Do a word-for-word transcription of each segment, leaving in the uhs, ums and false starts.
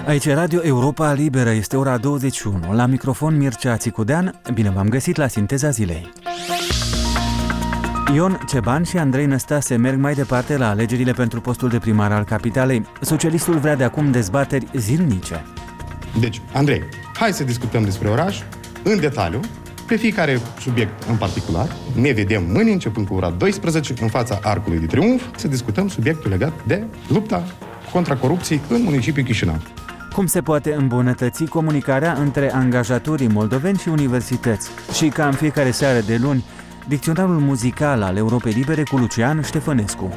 Aici e Radio Europa Liberă, este ora douăzeci și unu. La microfon Mircea Țicudean, bine v-am găsit la Sinteza Zilei. Ion Ceban și Andrei Năstase merg mai departe la alegerile pentru postul de primar al capitalei. Socialistul vrea de acum dezbateri zilnice. Deci, Andrei, hai să discutăm despre oraș, în detaliu, pe fiecare subiect în particular. Ne vedem mâine, începând cu ora douăsprezece, în fața Arcului de Triunf, să discutăm subiectul legat de lupta contra corupției în municipiul Chișinău. Cum se poate îmbunătăți comunicarea între angajatorii moldoveni și universități? Și ca în fiecare seară de luni, dicționarul muzical al Europei Libere cu Lucian Ștefănescu.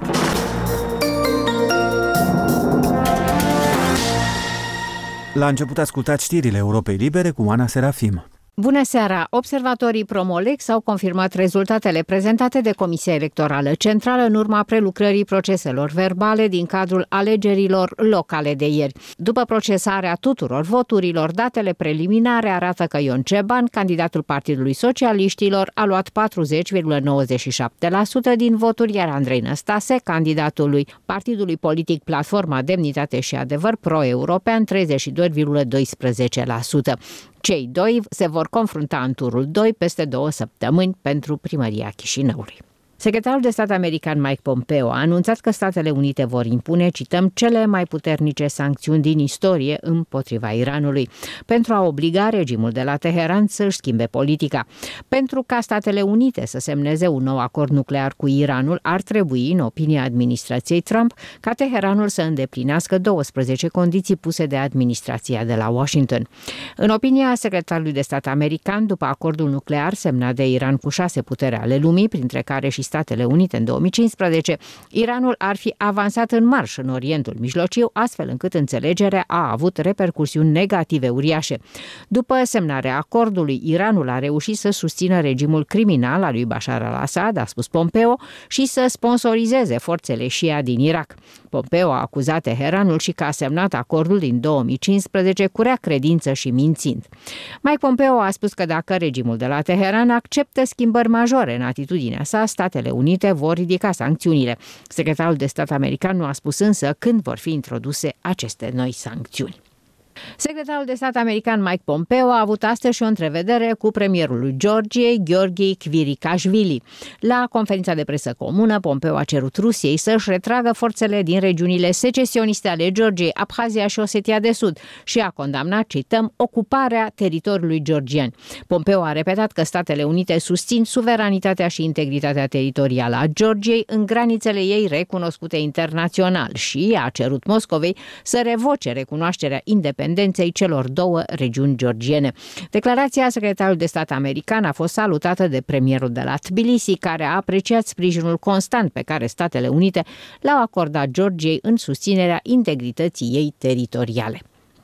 La început ascultați știrile Europei Libere cu Ana Serafim. Bună seara! Observatorii Promolex au confirmat rezultatele prezentate de Comisia Electorală Centrală în urma prelucrării proceselor verbale din cadrul alegerilor locale de ieri. După procesarea tuturor voturilor, datele preliminare arată că Ion Ceban, candidatul Partidului Socialiștilor, a luat patruzeci virgulă nouăzeci și șapte la sută din voturi, iar Andrei Năstase, candidatul lui Partidului Politic Platforma Demnitate și Adevăr Pro-European, treizeci și doi virgulă doisprezece la sută. Cei doi se vor confrunta în turul doi peste două săptămâni pentru primăria Chișinăului. Secretarul de stat american Mike Pompeo a anunțat că Statele Unite vor impune, cităm, cele mai puternice sancțiuni din istorie împotriva Iranului, pentru a obliga regimul de la Teheran să-și schimbe politica. Pentru ca Statele Unite să semneze un nou acord nuclear cu Iranul, ar trebui, în opinia administrației Trump, ca Teheranul să îndeplinească douăsprezece condiții puse de administrația de la Washington. În opinia secretarului de stat american, după acordul nuclear semnat de Iran cu șase puteri ale lumii, printre care și Statele Unite în două mii cincisprezece, Iranul ar fi avansat în marș în Orientul Mijlociu, astfel încât înțelegerea a avut repercusiuni negative uriașe. După semnarea acordului, Iranul a reușit să susțină regimul criminal al lui Bashar al-Assad, a spus Pompeo, și să sponsorizeze forțele Shia din Irak. Pompeo a acuzat Teheranul și că a semnat acordul din două mii cincisprezece cu rea credință și mințind. Mike Pompeo a spus că dacă regimul de la Teheran acceptă schimbări majore în atitudinea sa, Statele Unite vor ridica sancțiunile. Secretarul de stat american nu a spus însă când vor fi introduse aceste noi sancțiuni. Secretarul de stat american Mike Pompeo a avut astăzi și o întrevedere cu premierul lui Georgiei, Gheorghe Kvirikashvili. La conferința de presă comună, Pompeo a cerut Rusiei să-și retragă forțele din regiunile secesioniste ale Georgiei, Abhazia și Osetia de Sud și a condamnat, cităm, ocuparea teritoriului georgian. Pompeo a repetat că Statele Unite susțin suveranitatea și integritatea teritorială a Georgiei în granițele ei recunoscute internațional și a cerut Moscovei să revoce recunoașterea independenței celor două regiuni georgiene. Declarația secretarului de stat american a fost salutată de premierul de la Tbilisi, care a apreciat sprijinul constant pe care Statele Unite l-au acordat Georgiei în susținerea integrității ei teritoriale.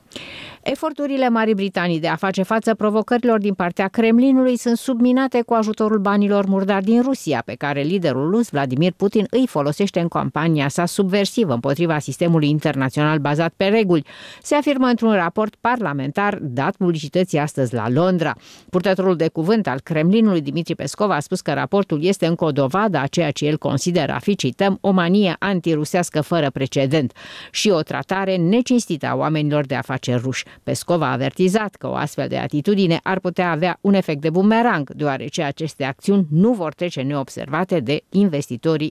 Eforturile Marii Britanii de a face față provocărilor din partea Kremlinului sunt subminate cu ajutorul banilor murdari din Rusia, pe care liderul rus Vladimir Putin îi folosește în campania sa subversivă împotriva sistemului internațional bazat pe reguli, se afirmă într-un raport parlamentar dat publicității astăzi la Londra. Purtătorul de cuvânt al Kremlinului, Dmitri Peskov, a spus că raportul este încă o dovadă a ceea ce el consideră a fi, cităm, o manie antirusească fără precedent și o tratare necinstită a oamenilor de afaceri ruși. Peskov a avertizat că o astfel de atitudine ar putea avea un efect de bumerang, deoarece aceste acțiuni nu vor trece neobservate de investitorii